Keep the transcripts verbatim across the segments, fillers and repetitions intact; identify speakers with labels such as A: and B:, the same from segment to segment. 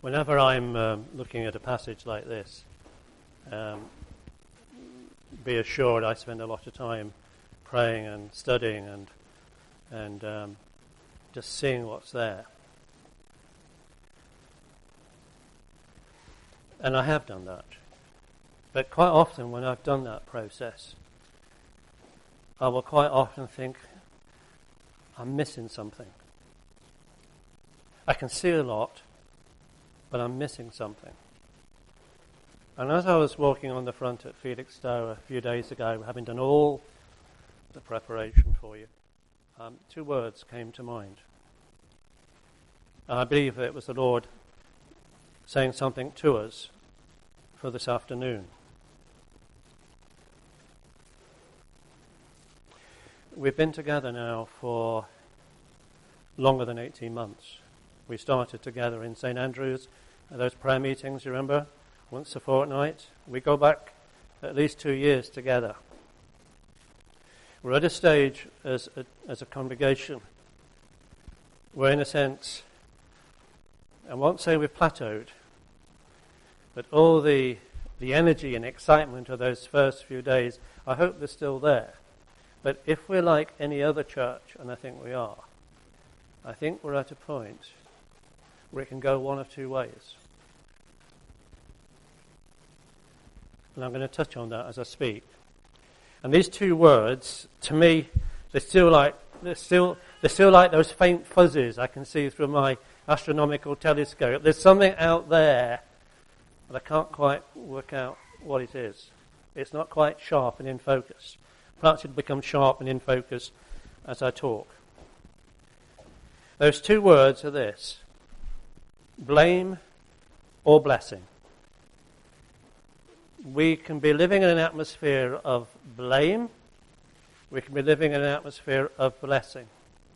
A: Whenever I'm um, looking at a passage like this, um, be assured I spend a lot of time praying and studying and and um, just seeing what's there. And I have done that. But quite often when I've done that process, I will quite often think, I'm missing something. I can see a lot, but I'm missing something. And as I was walking on the front at Felixstowe a few days ago, having done all the preparation for you, um, two words came to mind. And I believe it was the Lord saying something to us for this afternoon. We've been together now for longer than eighteen months. We started together in Saint Andrews, at those prayer meetings, you remember, once a fortnight. We go back at least two years together. We're at a stage as a, as a congregation where, in a sense, I won't say we've plateaued, but all the the energy and excitement of those first few days, I hope they're still there. But if we're like any other church, and I think we are, I think we're at a point where it can go one of two ways. And I'm going to touch on that as I speak. And these two words, to me, they're still like they're still they're still like those faint fuzzies I can see through my astronomical telescope. There's something out there, but I can't quite work out what it is. It's not quite sharp and in focus. Perhaps it'll become sharp and in focus as I talk. Those two words are this: blame or blessing. We can be living in an atmosphere of blame. We can be living in an atmosphere of blessing.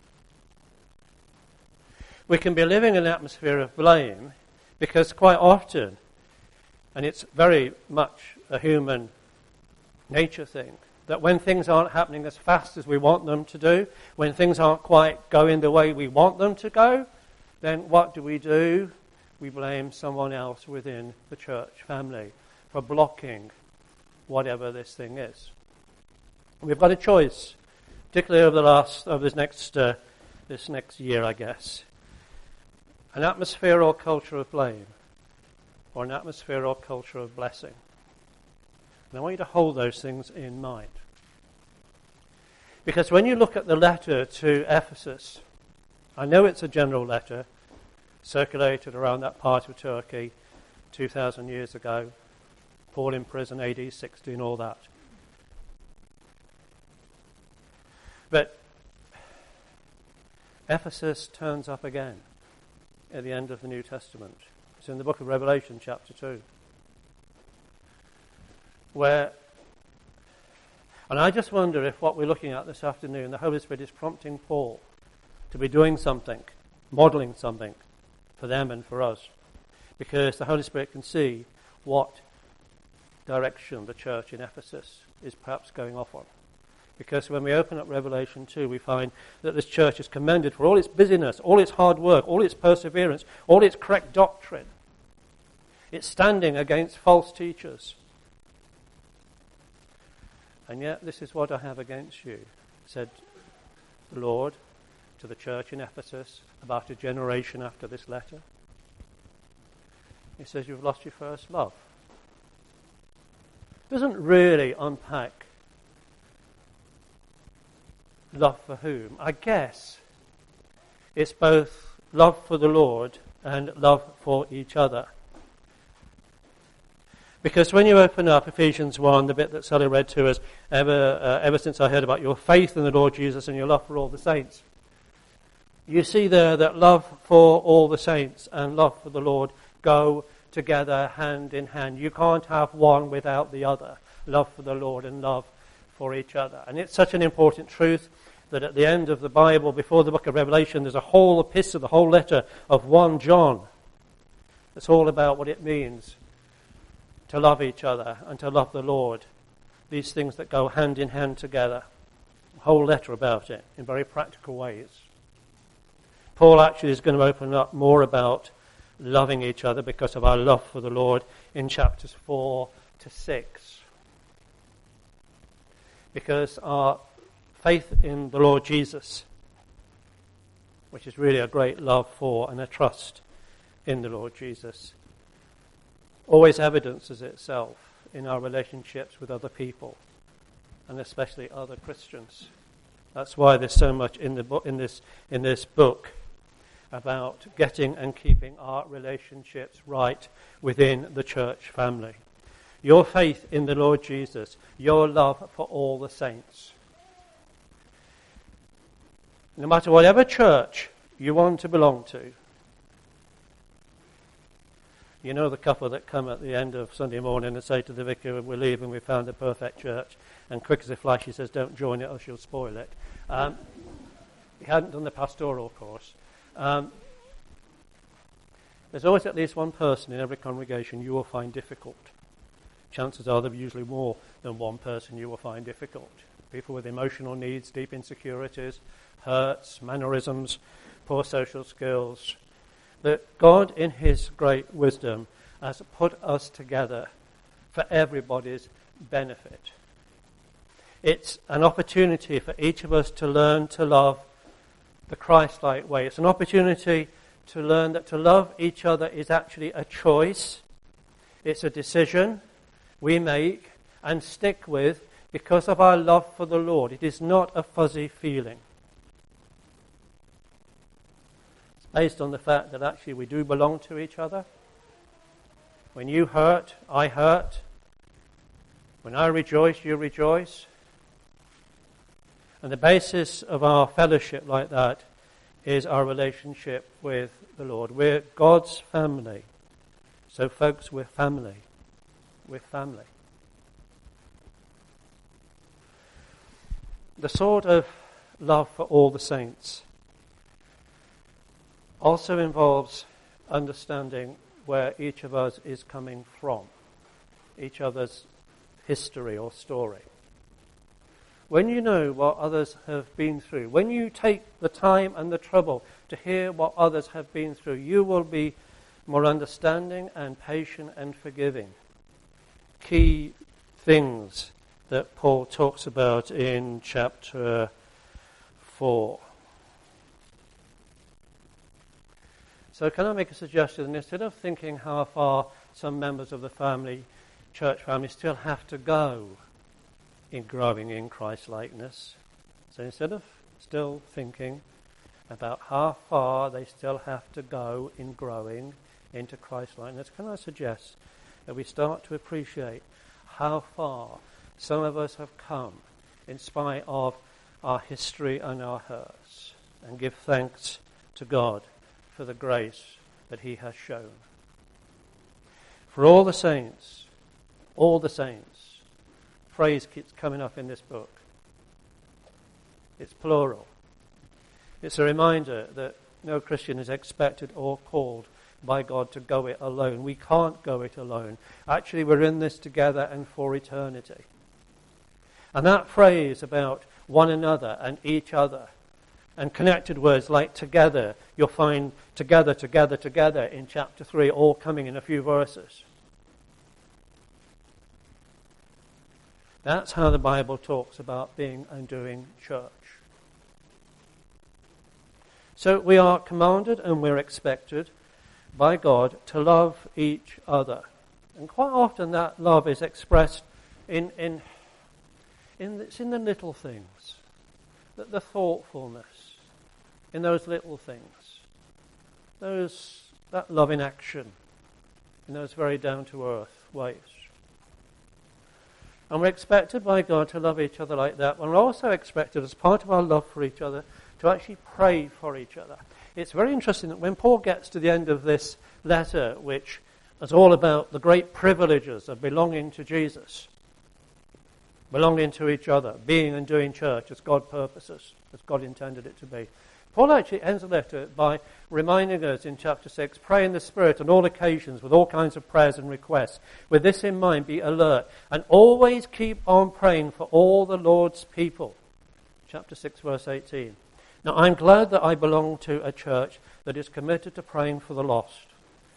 A: We can be living in an atmosphere of blame because quite often, and it's very much a human nature thing, that when things aren't happening as fast as we want them to do, when things aren't quite going the way we want them to go, then what do we do? We blame someone else within the church family for blocking whatever this thing is. We've got a choice, particularly over the last, over this next, uh, this next year, I guess. An atmosphere or culture of blame, or an atmosphere or culture of blessing. And I want you to hold those things in mind. Because when you look at the letter to Ephesus, I know it's a general letter, circulated around that part of Turkey two thousand years ago, Paul in prison, A D sixty and all that. But Ephesus turns up again at the end of the New Testament. It's in the book of Revelation, chapter two. Where, and I just wonder if what we're looking at this afternoon, the Holy Spirit is prompting Paul to be doing something, modelling something for them and for us. Because the Holy Spirit can see what direction the church in Ephesus is perhaps going off on. Because when we open up Revelation two, we find that this church is commended for all its busyness, all its hard work, all its perseverance, all its correct doctrine. It's standing against false teachers. And yet this is what I have against you, said the Lord to the church in Ephesus about a generation after this letter. He says, you've lost your first love. Doesn't really unpack love for whom. I guess it's both love for the Lord and love for each other. Because when you open up Ephesians one, the bit that Sally read to us, ever, uh, ever since I heard about your faith in the Lord Jesus and your love for all the saints, you see there that love for all the saints and love for the Lord go together hand in hand. You can't have one without the other. Love for the Lord and love for each other. And it's such an important truth that at the end of the Bible, before the book of Revelation, there's a whole epistle, the whole letter of First John. It's all about what it means to love each other and to love the Lord. These things that go hand in hand together. A whole letter about it in very practical ways. Paul actually is going to open up more about loving each other because of our love for the Lord in chapters four to six. Because our faith in the Lord Jesus, which is really a great love for and a trust in the Lord Jesus, always evidences itself in our relationships with other people, and especially other Christians. That's why there's so much in the book, in this in this book about getting and keeping our relationships right within the church family. Your faith in the Lord Jesus, your love for all the saints. No matter whatever church you want to belong to, you know the couple that come at the end of Sunday morning and say to the vicar, we're leaving, we found the perfect church, and quick as a flash he says, don't join it or she'll spoil it. Um, he hadn't done the pastoral course. Um, there's always at least one person in every congregation you will find difficult. Chances are there's usually more than one person you will find difficult. People with emotional needs, deep insecurities, hurts, mannerisms, poor social skills. That God, in his great wisdom, has put us together for everybody's benefit. It's an opportunity for each of us to learn to love the Christ-like way. It's an opportunity to learn that to love each other is actually a choice. It's a decision we make and stick with because of our love for the Lord. It is not a fuzzy feeling. It's based on the fact that actually we do belong to each other. When you hurt, I hurt. When I rejoice, you rejoice. And the basis of our fellowship like that is our relationship with the Lord. We're God's family. So folks, we're family. We're family. The sort of love for all the saints also involves understanding where each of us is coming from, each other's history or story. When you know what others have been through, when you take the time and the trouble to hear what others have been through, you will be more understanding and patient and forgiving. Key things that Paul talks about in chapter four. So can I make a suggestion? Instead of thinking how far some members of the family, church family, still have to go in growing in Christ-likeness, so instead of still thinking about how far they still have to go in growing into Christ-likeness, can I suggest that we start to appreciate how far some of us have come in spite of our history and our hurts, and give thanks to God for the grace that he has shown. For all the saints, all the saints, phrase keeps coming up in this book. It's plural. It's a reminder that no Christian is expected or called by God to go it alone. We can't go it alone. Actually, we're in this together and for eternity. And that phrase about one another and each other, and connected words like together, you'll find together, together, together in chapter three, all coming in a few verses. That's how the Bible talks about being and doing church. So we are commanded and we're expected by God to love each other. And quite often that love is expressed in in in, it's in the little things, the, the thoughtfulness, in those little things, those that love in action, in those very down-to-earth ways. And we're expected by God to love each other like that. We're also expected, as part of our love for each other, to actually pray for each other. It's very interesting that when Paul gets to the end of this letter, which is all about the great privileges of belonging to Jesus, belonging to each other, being and doing church as God purposes, as God intended it to be, Paul actually ends the letter by reminding us in chapter six, pray in the Spirit on all occasions with all kinds of prayers and requests. With this in mind, be alert and always keep on praying for all the Lord's people. Chapter six, verse eighteen. Now, I'm glad that I belong to a church that is committed to praying for the lost.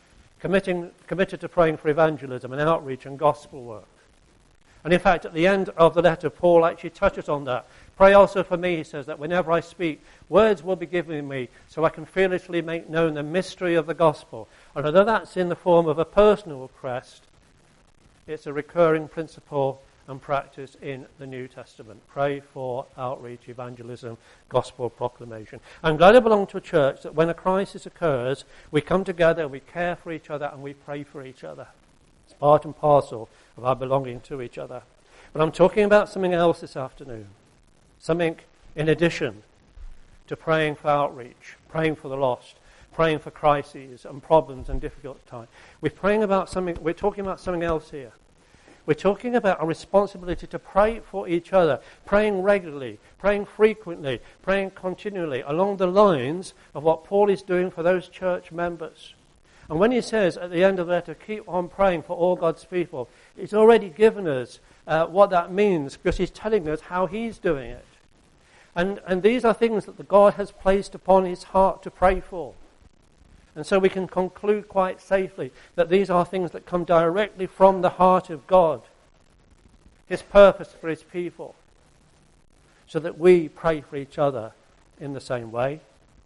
A: committing, committed to praying for evangelism and outreach and gospel work. And in fact, at the end of the letter, Paul actually touches on that. Pray also for me, he says, that whenever I speak, words will be given me so I can fearlessly make known the mystery of the gospel. And although that's in the form of a personal request, it's a recurring principle and practice in the New Testament. Pray for outreach, evangelism, gospel proclamation. I'm glad I belong to a church that when a crisis occurs, we come together, we care for each other, and we pray for each other. It's part and parcel of our belonging to each other. But I'm talking about something else this afternoon. Something in addition to praying for outreach, praying for the lost, praying for crises and problems and difficult times. We're praying about something, we're talking about something else here. We're talking about a responsibility to pray for each other, praying regularly, praying frequently, praying continually, along the lines of what Paul is doing for those church members. And when he says at the end of the letter, keep on praying for all God's people, he's already given us uh, what that means, because he's telling us how he's doing it. And, and these are things that the God has placed upon his heart to pray for. And so we can conclude quite safely that these are things that come directly from the heart of God, his purpose for his people, so that we pray for each other in the same way.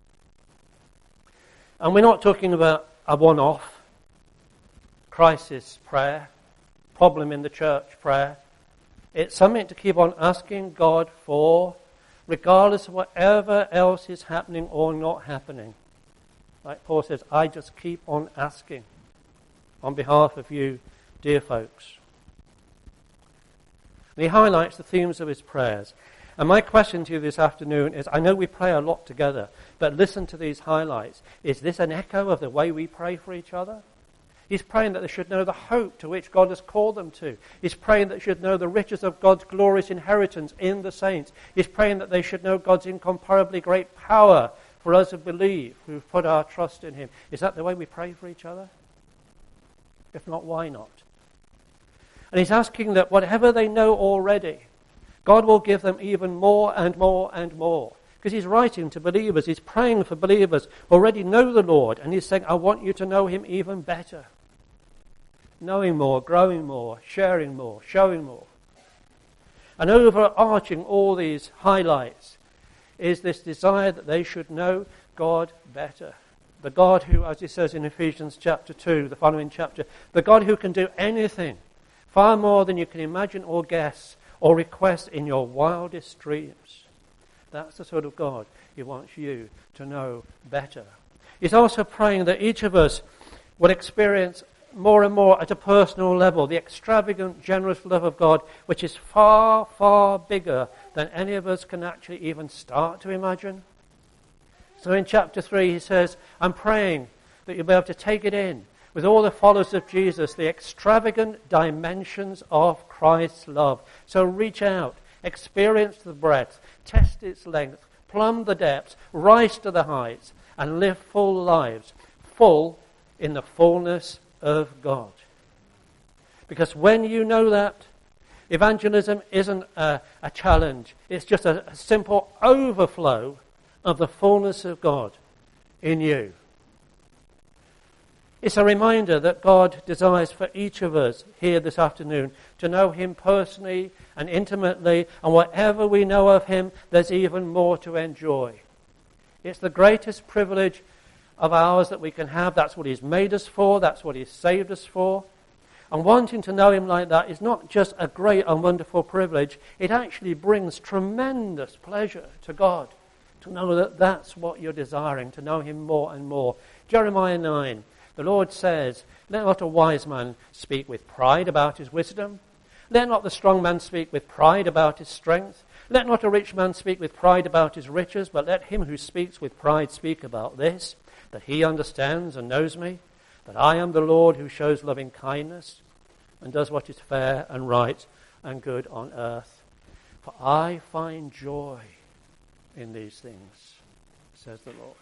A: And we're not talking about a one-off crisis prayer, problem in the church prayer. It's something to keep on asking God for, regardless of whatever else is happening or not happening. Like Paul says, I just keep on asking on behalf of you, dear folks. And he highlights the themes of his prayers. And my question to you this afternoon is, I know we pray a lot together, but listen to these highlights. Is this an echo of the way we pray for each other? He's praying that they should know the hope to which God has called them to. He's praying that they should know the riches of God's glorious inheritance in the saints. He's praying that they should know God's incomparably great power for us who believe, who've put our trust in him. Is that the way we pray for each other? If not, why not? And he's asking that whatever they know already, God will give them even more and more and more. Because he's writing to believers, he's praying for believers who already know the Lord, and he's saying, I want you to know him even better. Knowing more, growing more, sharing more, showing more. And overarching all these highlights is this desire that they should know God better. The God who, as he says in Ephesians chapter two, the following chapter, the God who can do anything, far more than you can imagine or guess or request in your wildest dreams. That's the sort of God he wants you to know better. He's also praying that each of us will experience more and more at a personal level the extravagant, generous love of God, which is far, far bigger than any of us can actually even start to imagine. So in chapter three he says, I'm praying that you'll be able to take it in with all the followers of Jesus, the extravagant dimensions of Christ's love. So reach out, experience the breadth, test its length, plumb the depths, rise to the heights, and live full lives, full in the fullness of God. Because when you know that, evangelism isn't a, a challenge. It's just a, a simple overflow of the fullness of God in you. It's a reminder that God desires for each of us here this afternoon to know him personally and intimately, and whatever we know of him, there's even more to enjoy. It's the greatest privilege of ours that we can have. That's what he's made us for. That's what he's saved us for. And wanting to know him like that is not just a great and wonderful privilege. It actually brings tremendous pleasure to God to know that that's what you're desiring, to know him more and more. Jeremiah nine, the Lord says, let not a wise man speak with pride about his wisdom. Let not the strong man speak with pride about his strength. Let not a rich man speak with pride about his riches, but let him who speaks with pride speak about this, that he understands and knows me, that I am the Lord who shows loving kindness and does what is fair and right and good on earth. For I find joy in these things, says the Lord.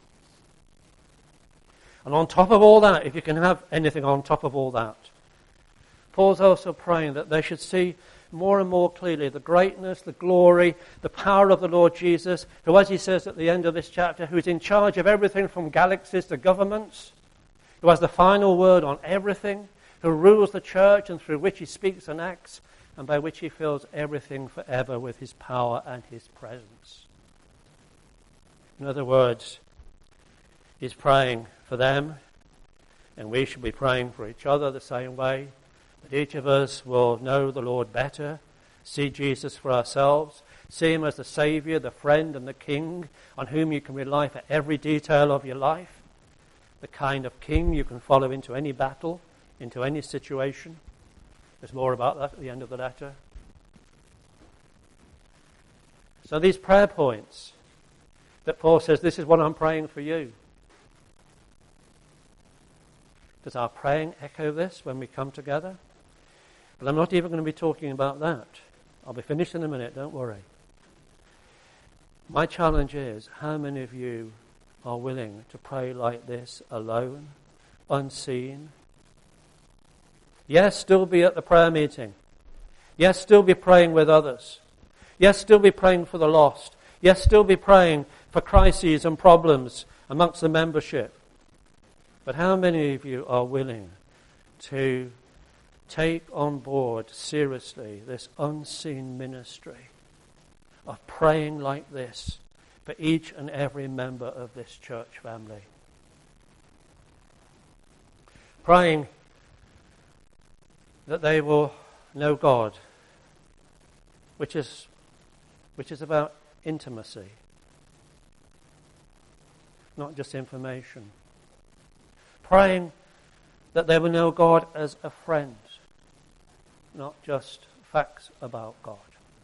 A: And on top of all that, if you can have anything on top of all that, Paul's also praying that they should see more and more clearly the greatness, the glory, the power of the Lord Jesus, who, as he says at the end of this chapter, who is in charge of everything from galaxies to governments. who has the final word on everything, who rules the church and through which he speaks and acts, and by which he fills everything forever with his power and his presence. In other words, he's praying for them, and we should be praying for each other the same way, that each of us will know the Lord better, see Jesus for ourselves, see him as the Saviour, the friend and the King on whom you can rely for every detail of your life, the kind of King you can follow into any battle, into any situation. There's more about that at the end of the letter. So these prayer points that Paul says, this is what I'm praying for you. Does our praying echo this when we come together? But I'm not even going to be talking about that. I'll be finished in a minute, don't worry. My challenge is, how many of you are willing to pray like this alone, unseen? Yes, still be at the prayer meeting. Yes, still be praying with others. Yes, still be praying for the lost. Yes, still be praying for crises and problems amongst the membership. But how many of you are willing to take on board seriously this unseen ministry of praying like this for each and every member of this church family? Praying that they will know God, which is which is about intimacy, not just information. Praying that they will know God as a friend, not just facts about God.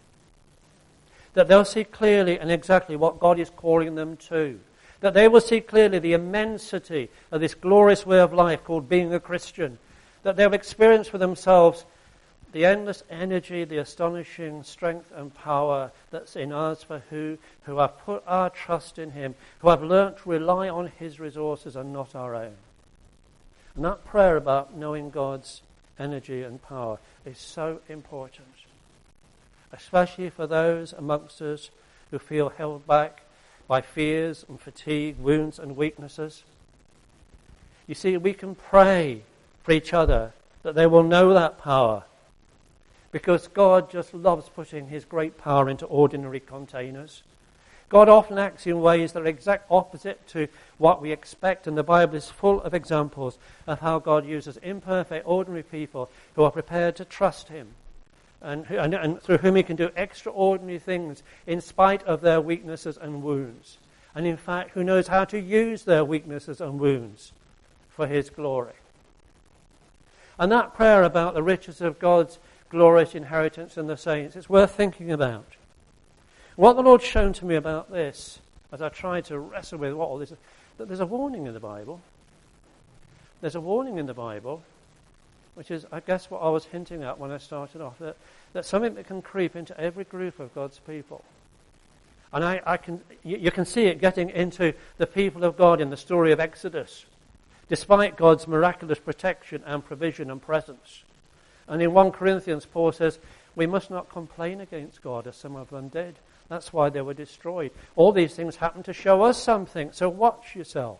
A: That they'll see clearly and exactly what God is calling them to. That they will see clearly the immensity of this glorious way of life called being a Christian. That they'll experience for themselves the endless energy, the astonishing strength and power that's in us for who, who have put our trust in him, who have learnt to rely on his resources and not our own. And that prayer about knowing God's energy and power is so important, especially for those amongst us who feel held back by fears and fatigue, wounds and weaknesses. You see, we can pray for each other that they will know that power, because God just loves putting his great power into ordinary containers. God often acts in ways that are exact opposite to what we expect, and the Bible is full of examples of how God uses imperfect, ordinary people who are prepared to trust him, and, who, and, and through whom he can do extraordinary things in spite of their weaknesses and wounds. And in fact, who knows how to use their weaknesses and wounds for his glory. And that prayer about the riches of God's glorious inheritance in the saints, it's worth thinking about. What the Lord's shown to me about this, as I tried to wrestle with what all this is, that there's a warning in the Bible. There's a warning in the Bible, which is, I guess, what I was hinting at when I started off, that, that something that can creep into every group of God's people. And I, I can, you, you can see it getting into the people of God in the story of Exodus, despite God's miraculous protection and provision and presence. And in First Corinthians, Paul says, we must not complain against God as some of them did. That's why they were destroyed. All these things happen to show us something, so watch yourself.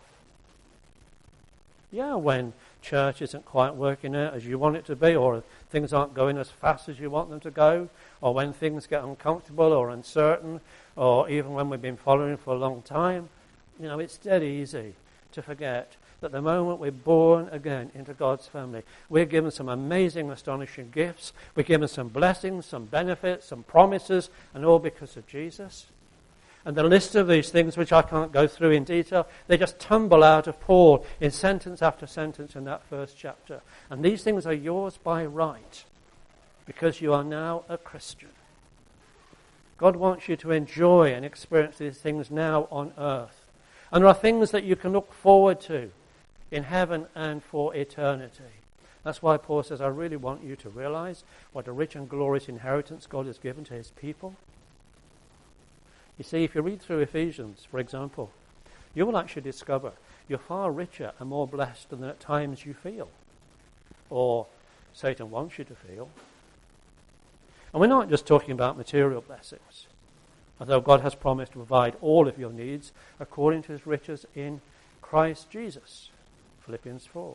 A: Yeah, when church isn't quite working out as you want it to be, or things aren't going as fast as you want them to go, or when things get uncomfortable or uncertain, or even when we've been following for a long time, you know, it's dead easy to forget that the moment we're born again into God's family, we're given some amazing, astonishing gifts. We're given some blessings, some benefits, some promises, and all because of Jesus. And the list of these things, which I can't go through in detail, they just tumble out of Paul in sentence after sentence in that first chapter. And these things are yours by right, because you are now a Christian. God wants you to enjoy and experience these things now on earth. And there are things that you can look forward to in heaven and for eternity. That's why Paul says, I really want you to realize what a rich and glorious inheritance God has given to his people. You see, if you read through Ephesians, for example, you will actually discover you're far richer and more blessed than at times you feel, or Satan wants you to feel. And we're not just talking about material blessings, although God has promised to provide all of your needs according to his riches in Christ Jesus. Philippians four.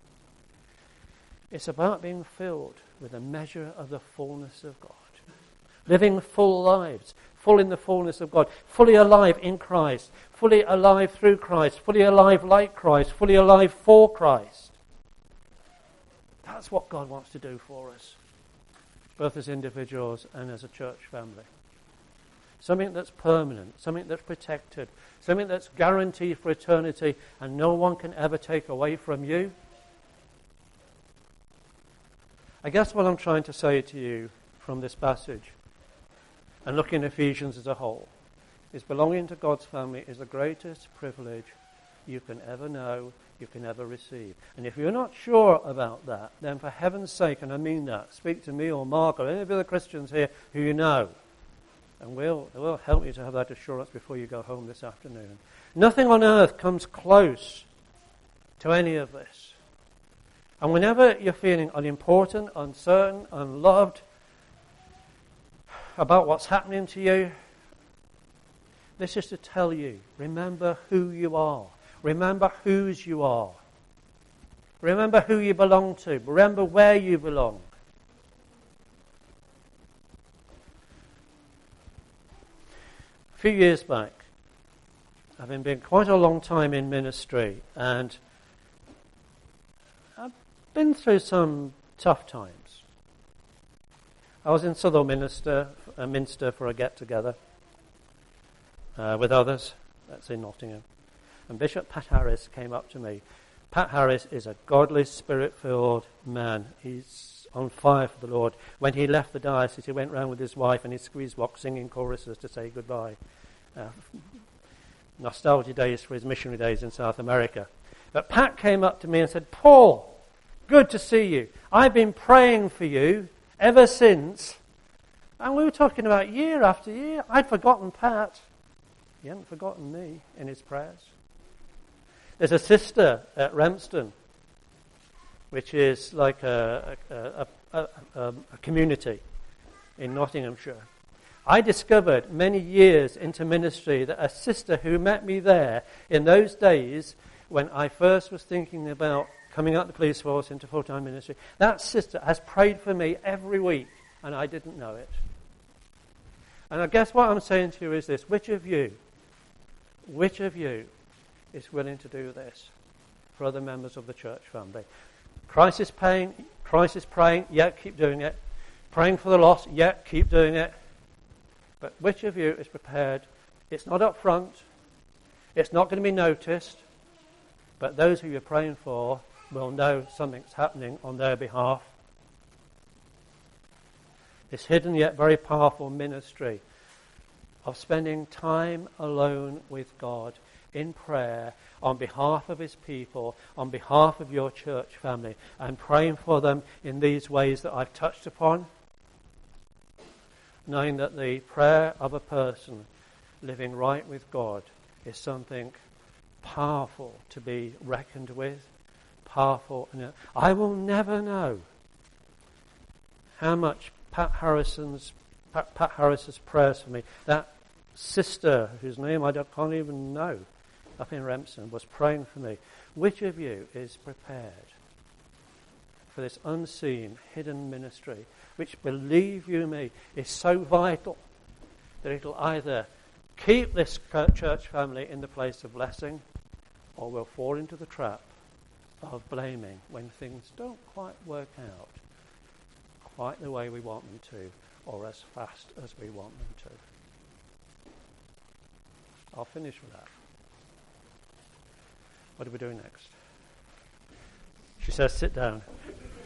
A: It's about being filled with a measure of the fullness of God. Living full lives, full in the fullness of God, fully alive in Christ, fully alive through Christ, fully alive like Christ, fully alive for Christ. That's what God wants to do for us, both as individuals and as a church family. Something that's permanent, something that's protected, something that's guaranteed for eternity and no one can ever take away from you. I guess what I'm trying to say to you from this passage and looking at Ephesians as a whole is belonging to God's family is the greatest privilege you can ever know, you can ever receive. And if you're not sure about that, then for heaven's sake, and I mean that, speak to me or Mark or any of the other Christians here who you know, and we'll, we'll help you to have that assurance before you go home this afternoon. Nothing on earth comes close to any of this. And whenever you're feeling unimportant, uncertain, unloved about what's happening to you, this is to tell you, remember who you are. Remember whose you are. Remember who you belong to. Remember where you belong. A few years back, having been quite a long time in ministry, and I've been through some tough times. I was in Southall Minster, uh, Minster for a get-together uh, with others. That's in Nottingham. And Bishop Pat Harris came up to me. Pat Harris is a godly, spirit-filled man. He's on fire for the Lord. When he left the diocese, he went round with his wife and his squeeze box singing choruses to say goodbye. Uh, nostalgia days for his missionary days in South America. But Pat came up to me and said, "Paul, good to see you. I've been praying for you ever since." And we were talking about year after year. I'd forgotten Pat. He hadn't forgotten me in his prayers. There's a sister at Remston, which is like a, a, a, a, a, a community in Nottinghamshire. I discovered many years into ministry that a sister who met me there in those days when I first was thinking about coming out of the police force into full-time ministry, that sister has prayed for me every week, and I didn't know it. And I guess what I'm saying to you is this: which of you, which of you is willing to do this for other members of the church family? Crisis praying, crisis praying, yeah, keep doing it. Praying for the lost, yeah, keep doing it. But which of you is prepared? It's not up front. It's not going to be noticed. But those who you're praying for will know something's happening on their behalf. This hidden yet very powerful ministry of spending time alone with God in prayer on behalf of his people, on behalf of your church family, and praying for them in these ways that I've touched upon, knowing that the prayer of a person living right with God is something powerful to be reckoned with, powerful. I will never know how much Pat Harrison's Pat, Pat Harris's prayers for me, that sister whose name I don't, can't even know up in Remston, was praying for me. Which of you is prepared for this unseen, hidden ministry, which, believe you me, is so vital that it'll either keep this church family in the place of blessing, or we'll fall into the trap of blaming when things don't quite work out quite the way we want them to, or as fast as we want them to. I'll finish with that. What do we do next? She says, sit down.